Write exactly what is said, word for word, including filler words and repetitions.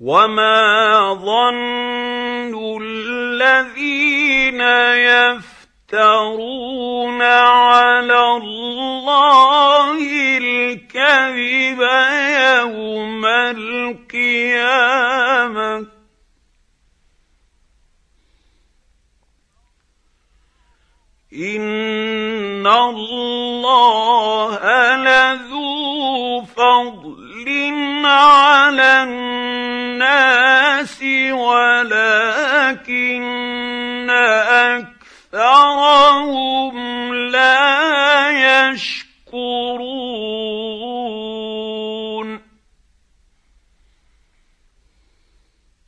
وما ظن الذين يفترون على الله الكذب يوم القيامة إن الله لذو فضل على الناس ولكن أكثرهم